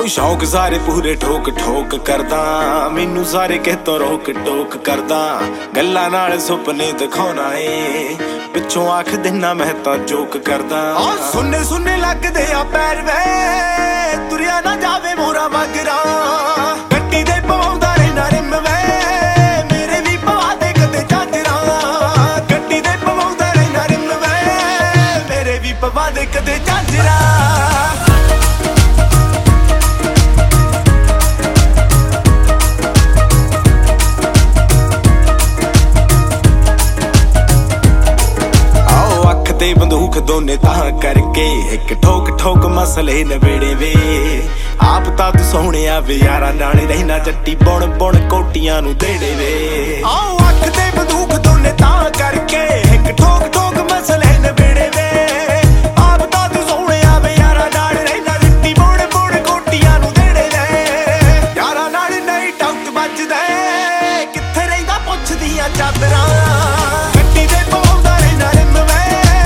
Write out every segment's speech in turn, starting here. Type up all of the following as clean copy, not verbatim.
शौक सारे पूरे ठोक ठोक करदा, मैनू सारे कितों रोक टोक करदा। गल्लां नाल सुपने दिखाउणा ए, पिछों आख दिना मैं तां जोक करदा। सुनने सुनने लगदे आ पैर वे, तुरिया ना जावे मोरा मगरा। गड्डी दे पवाउंदा रहना रिम वे, मेरे भी पवा दे कदे झांजरा। गड्डी दे पवाउंदा रहना रिम वे, मेरे भी पवा दे कदे झांजरा। ते बंदूक दोने तां करके एक ठोक ठोक मसले नवेड़े वे। आप तां तू सोहणिया वे यारा नाल रहना, जट्टी बुण बुण कोटियां नू देड़े वे। आओ अख ते बंदूक दोने तां करके एक ठोक ठोक मसले नवेड़े वे। आप तां तू सोहणिया वे यारा नाल रहना, जट्टी बुण बुण कोटियां नू देड़े वे। यारा नाल नहीं टाउट बजदा, कित्थे रहिंदा पुछदियां चादरां। गड्डी दे पवाउंदा रहना रिम वे,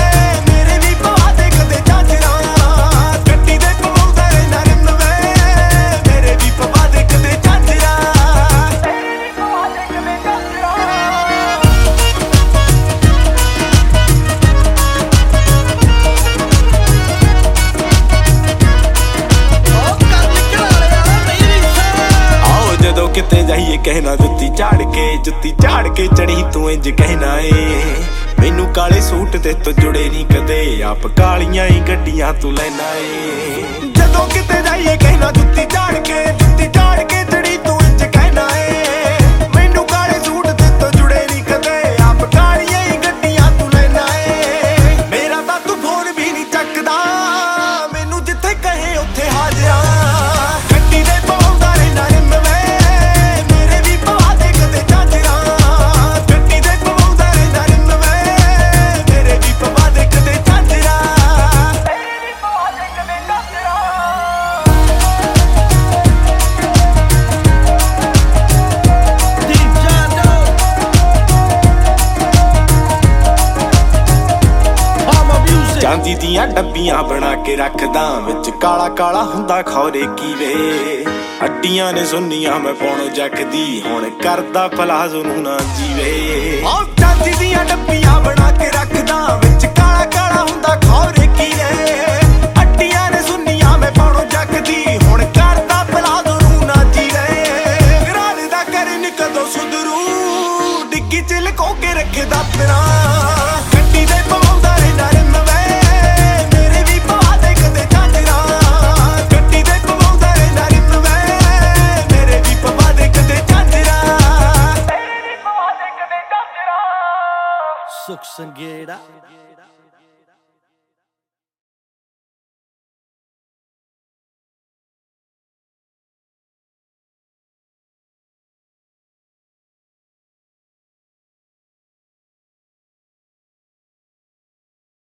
किते जाइए कहना जुत्ती झाड़ के चढ़ी तू इंज कहना ए। मैनू काले सूट ते तो जुड़े नहीं कदे, आप कालियां ही गड्डियां तू लेना ए। जदों किते जाइए कहना जुत्ती झाड़ के चढ़ी तू इंज कहना ए। मैनू काले सूट ते तो जुड़े नहीं कदे, आप कालियां ही गड्डियां तू लेना ए। मेरा तां तू फोन भी नहीं चकदा, मैनू जिथे कहे उत्थे हाजरा। गड्डी दे पवाउंदा रहना रिम वे, चांदी दियां डब्बियां बना के रखदा, विच काला काला हुंदा खौरे की वे। हड्डियां ने सुन्नियां मैं पौणो जखदी, हुण करदा पलाजो नू ना जीवे। चांदी दियां डब्बियां बना के रखदा, विच काला काला हुंदा खौरे की वे। हड्डियां ने सुन्नियां मैं पौणो जखदी, हुण करदा पलाजो नू ना जीवे। घराले दा कर निकलदो सुधरू, डिग्गी च लुको के रखे दातरा। गड्डी दे पवाउंदा रहना रिम वे, सुख संगेड़ा।